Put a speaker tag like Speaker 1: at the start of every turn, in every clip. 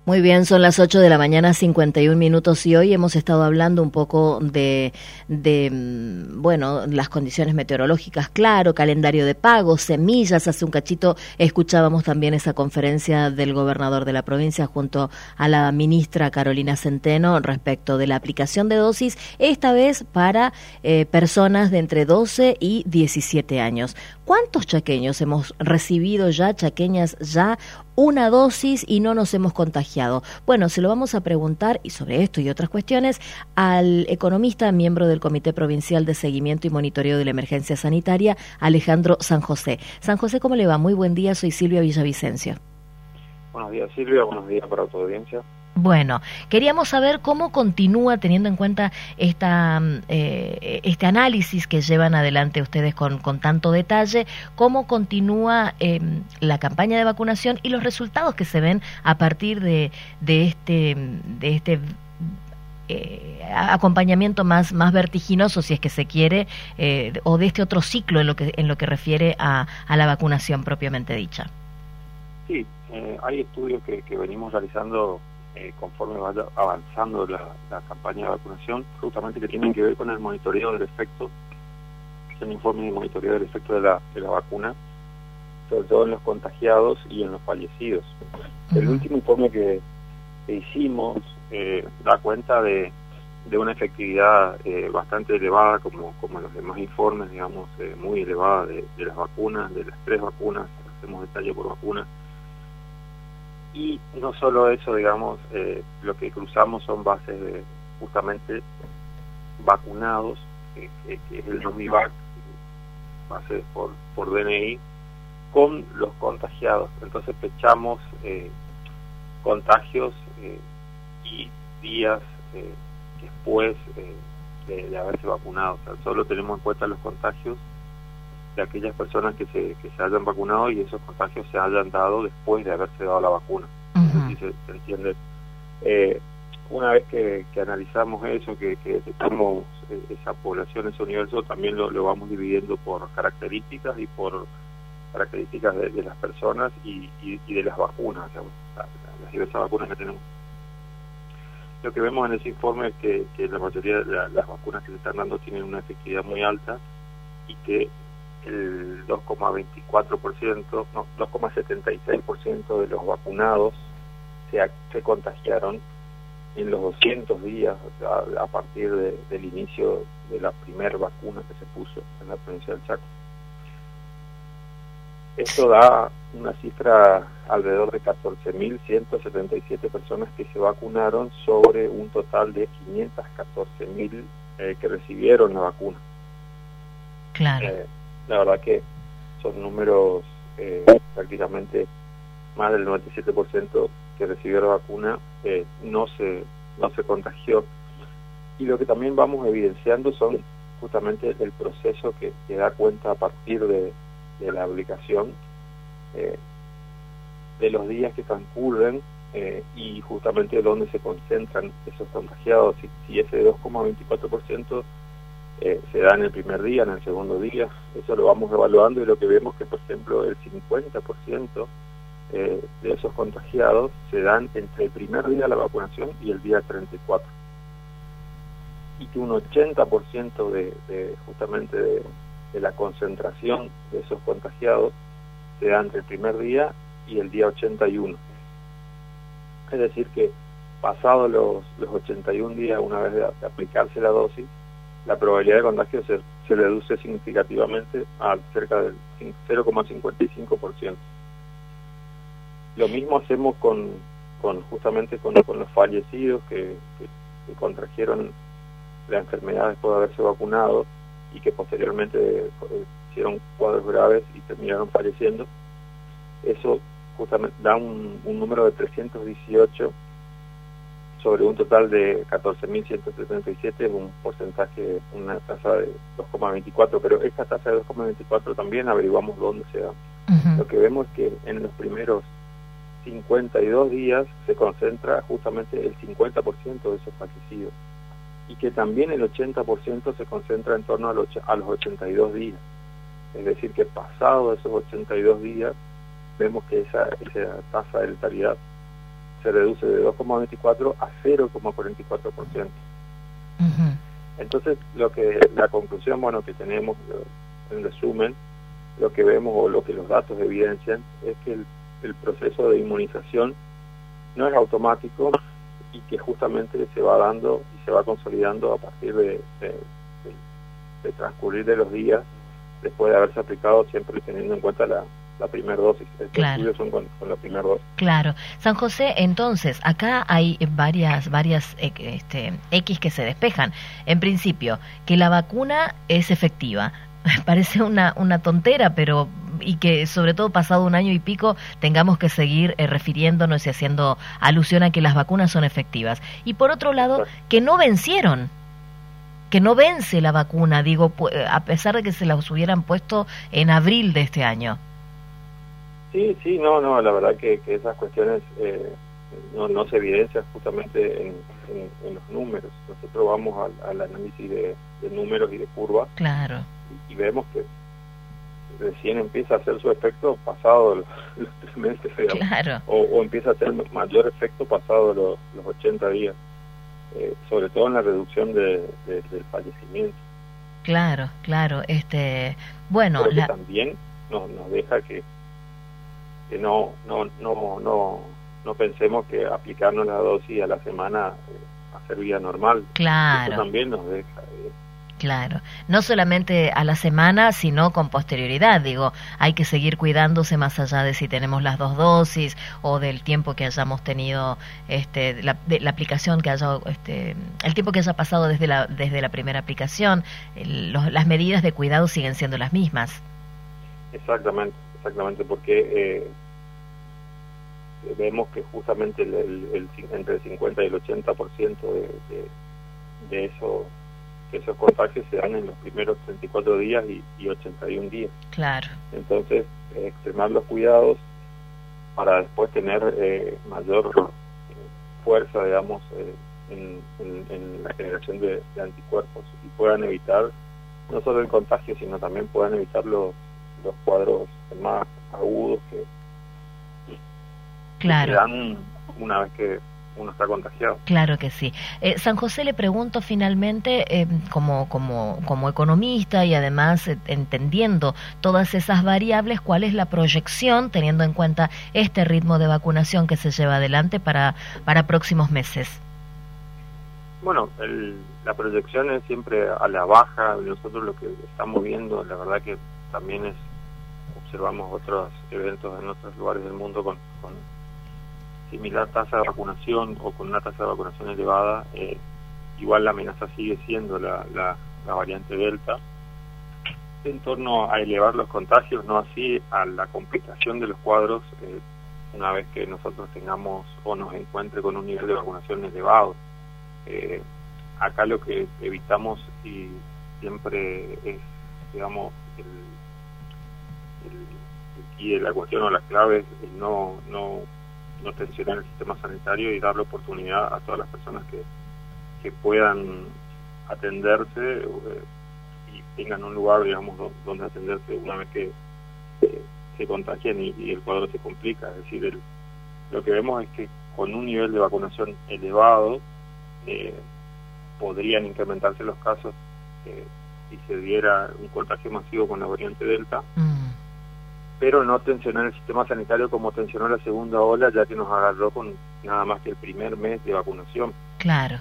Speaker 1: Muy bien, son las 8 de la mañana, 51 minutos, y hoy hemos estado hablando un poco de las condiciones meteorológicas, claro, calendario de pagos, semillas. Hace un cachito escuchábamos también esa conferencia del gobernador de la provincia junto a la ministra Carolina Centeno respecto de la aplicación de dosis, esta vez para personas de entre 12 y 17 años. ¿Cuántos chaqueños hemos recibido ya, chaqueñas ya, una dosis y no nos hemos contagiado? Bueno, se lo vamos a preguntar, y sobre esto y otras cuestiones, al economista, miembro del Comité Provincial de Seguimiento y Monitoreo de la Emergencia Sanitaria, Alejandro San José. San José, ¿cómo le va? Muy buen día, soy Silvia Villavicencio.
Speaker 2: Buenos días, Silvia, buenos días para tu audiencia.
Speaker 1: Bueno, queríamos saber cómo continúa, teniendo en cuenta este análisis que llevan adelante ustedes con tanto detalle, cómo continúa la campaña de vacunación y los resultados que se ven a partir de este acompañamiento más vertiginoso, si es que se quiere, o de este otro ciclo en lo que refiere a la vacunación propiamente dicha.
Speaker 2: Sí, hay estudios que venimos realizando conforme vaya avanzando la campaña de vacunación, justamente que tienen que ver con el monitoreo del efecto, el informe de monitoreo del efecto de la vacuna, sobre todo en los contagiados y en los fallecidos. El último informe que hicimos da cuenta de una efectividad bastante elevada, como los demás informes, digamos, muy elevada de las vacunas, de las 3 vacunas, hacemos detalle por vacuna. Y no solo eso, digamos, lo que cruzamos son bases de justamente vacunados, que es el NOMIVAC, bases por DNI, con los contagiados. Entonces pechamos contagios y días después de haberse vacunado. O sea, solo tenemos en cuenta los contagios de aquellas personas que se hayan vacunado y esos contagios se hayan dado después de haberse dado la vacuna. Así se entiende. Una vez que analizamos eso, que detectamos esa población, ese universo, también lo vamos dividiendo por características y por características de las personas y de las vacunas, o sea, las diversas vacunas que tenemos. Lo que vemos en ese informe es que la mayoría de las vacunas que se están dando tienen una efectividad muy alta y que el 2,76% de los vacunados se contagiaron en los 200 días, o sea, a partir del inicio de la primera vacuna que se puso en la provincia del Chaco. Esto da una cifra alrededor de 14.177 personas que se vacunaron sobre un total de 514.000 que recibieron la vacuna.
Speaker 1: Claro.
Speaker 2: La verdad que son números prácticamente más del 97% que recibió la vacuna no se contagió. Y lo que también vamos evidenciando son justamente el proceso que da cuenta a partir de la aplicación, de los días que transcurren y justamente dónde se concentran esos contagiados. Si ese 2,24% se da en el primer día, en el segundo día, eso lo vamos evaluando y lo que vemos que, por ejemplo, el 50% de esos contagiados se dan entre el primer día de la vacunación y el día 34. Y que un 80% justamente de la concentración de esos contagiados se da entre el primer día y el día 81. Es decir que pasados los 81 días, una vez de aplicarse la dosis, la probabilidad de contagio se reduce significativamente a cerca del 0,55%. Lo mismo hacemos justamente con los fallecidos que contrajeron la enfermedad después de haberse vacunado y que posteriormente hicieron cuadros graves y terminaron falleciendo. Eso justamente da un número de 318 sobre un total de 14.177, es un porcentaje, una tasa de 2,24, pero esta tasa de 2,24 también averiguamos dónde se da. Lo que vemos es que en los primeros 52 días se concentra justamente el 50% de esos fallecidos y que también el 80% se concentra en torno a los 82 días. Es decir, que pasado esos 82 días vemos que esa tasa de letalidad se reduce de 2,24 a 0,44%. Entonces, la conclusión, bueno, que tenemos, en resumen, lo que vemos o lo que los datos evidencian es que el proceso de inmunización no es automático y que justamente se va dando y se va consolidando a partir de transcurrir de los días después de haberse aplicado, siempre teniendo en cuenta la primera dosis. Estos estudios son con la primera dosis.
Speaker 1: Claro. San José, entonces, acá hay varias X que se despejan. En principio, que la vacuna es efectiva. Parece una tontera, pero y que sobre todo pasado un año y pico tengamos que seguir refiriéndonos y haciendo alusión a que las vacunas son efectivas. Y por otro lado, que no vencieron, que no vence la vacuna, digo, a pesar de que se las hubieran puesto en abril de este año.
Speaker 2: Sí, no, la verdad que esas cuestiones no se evidencian justamente en los números. Nosotros vamos al análisis de números y de curvas.
Speaker 1: Claro.
Speaker 2: Y vemos que recién empieza a hacer su efecto pasado los 3 meses, digamos.
Speaker 1: Claro.
Speaker 2: O empieza a hacer mayor efecto pasado los 80 días, sobre todo en la reducción del fallecimiento.
Speaker 1: Claro. Bueno,
Speaker 2: pero que también nos deja que no pensemos que aplicarnos la dosis a la semana va a ser vía normal.
Speaker 1: Claro.
Speaker 2: Eso también nos deja.
Speaker 1: Claro, no solamente a la semana, sino con posterioridad. Digo, hay que seguir cuidándose más allá de si tenemos las 2 dosis o del tiempo que hayamos tenido, de la aplicación que haya, el tiempo que haya pasado desde la primera aplicación. Las medidas de cuidado siguen siendo las mismas. Exactamente,
Speaker 2: porque vemos que justamente entre el 50 y el 80% de esos contagios se dan en los primeros 34 días y 81 días.
Speaker 1: Claro.
Speaker 2: Entonces, extremar los cuidados para después tener mayor fuerza, digamos, en la generación de anticuerpos y puedan evitar no solo el contagio, sino también puedan evitar los cuadros más agudos que se dan una vez que uno está contagiado.
Speaker 1: Claro que sí. San José, le pregunto finalmente, como economista y además entendiendo todas esas variables, ¿cuál es la proyección, teniendo en cuenta este ritmo de vacunación que se lleva adelante para próximos meses?
Speaker 2: Bueno, la proyección es siempre a la baja. Nosotros lo que estamos viendo, la verdad que también observamos otros eventos en otros lugares del mundo con similar tasa de vacunación o con una tasa de vacunación elevada. Igual la amenaza sigue siendo la variante Delta en torno a elevar los contagios, no así a la complicación de los cuadros una vez que nosotros tengamos o nos encuentre con un nivel de vacunación elevado. Acá lo que evitamos y siempre es, digamos, el key de la cuestión o la clave es no tensionar el sistema sanitario y dar la oportunidad a todas las personas que puedan atenderse y tengan un lugar, digamos, donde atenderse una vez que se contagian y el cuadro se complica. Es decir, lo que vemos es que con un nivel de vacunación elevado podrían incrementarse los casos si se diera un contagio masivo con la variante Delta, pero no tensionar el sistema sanitario como tensionó la segunda ola, ya que nos agarró con nada más que el primer mes de vacunación.
Speaker 1: Claro.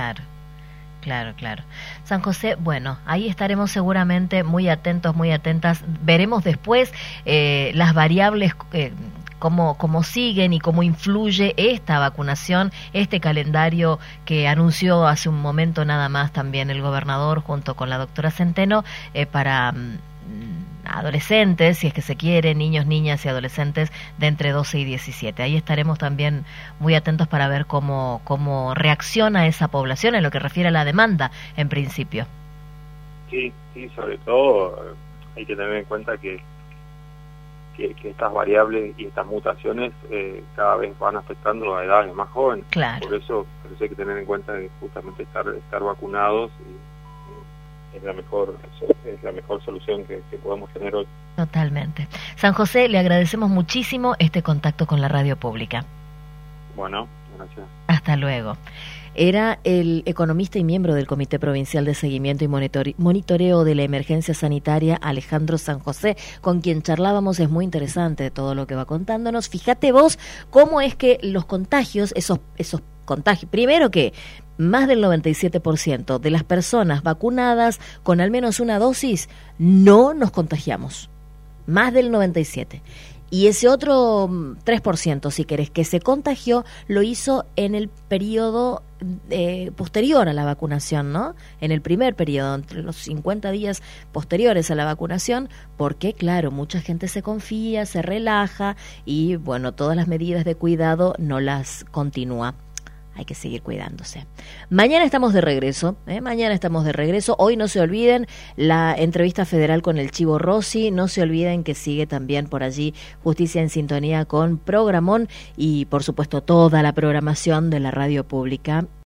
Speaker 1: San José, bueno, ahí estaremos seguramente muy atentos, muy atentas. Veremos después las variables, cómo siguen y cómo influye esta vacunación, este calendario que anunció hace un momento nada más también el gobernador junto con la doctora Centeno para adolescentes, si es que se quiere, niños, niñas y adolescentes de entre 12 y 17. Ahí estaremos también muy atentos para ver cómo reacciona esa población en lo que refiere a la demanda, en principio.
Speaker 2: Sí, sobre todo hay que tener en cuenta que estas variables y estas mutaciones cada vez van afectando a edades más jóvenes.
Speaker 1: Claro.
Speaker 2: Por eso hay que tener en cuenta que justamente estar vacunados es la mejor solución que podemos tener hoy.
Speaker 1: Totalmente. San José, le agradecemos muchísimo este contacto con la radio pública.
Speaker 2: Bueno, gracias.
Speaker 1: Hasta luego. Era el economista y miembro del Comité Provincial de Seguimiento y Monitoreo de la Emergencia Sanitaria, Alejandro San José, con quien charlábamos. Es muy interesante todo lo que va contándonos. Fíjate vos cómo es que los contagios, esos contagios, primero que más del 97% de las personas vacunadas con al menos una dosis no nos contagiamos. Más del 97%. Y ese otro 3%, si querés, que se contagió, lo hizo en el periodo posterior a la vacunación, ¿no? En el primer periodo, entre los 50 días posteriores a la vacunación, porque, claro, mucha gente se confía, se relaja y, bueno, todas las medidas de cuidado no las continúa. Hay que seguir cuidándose. Mañana estamos de regreso, mañana estamos de regreso. Hoy no se olviden la entrevista federal con el Chivo Rossi. No se olviden que sigue también por allí Justicia en Sintonía con Programón y, por supuesto, toda la programación de la radio pública.